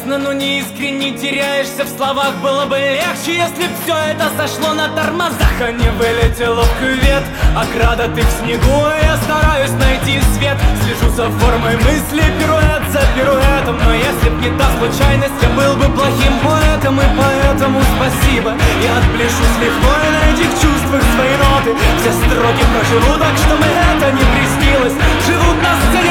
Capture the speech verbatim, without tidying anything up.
честно, но не искренне теряешься в словах. Было бы легче, если б все это сошло на тормозах, а не вылетело в кювет. Ограда, ты в снегу, и я стараюсь найти свет. Слежу за формой мысли, пируэт за пируэтом. Но если б не та случайность, я был бы плохим поэтом. И поэтому спасибо, я отпляшусь легко и на этих чувствах свои ноты. Все строки проживу так, что мне это не приснилось. Живут на сцене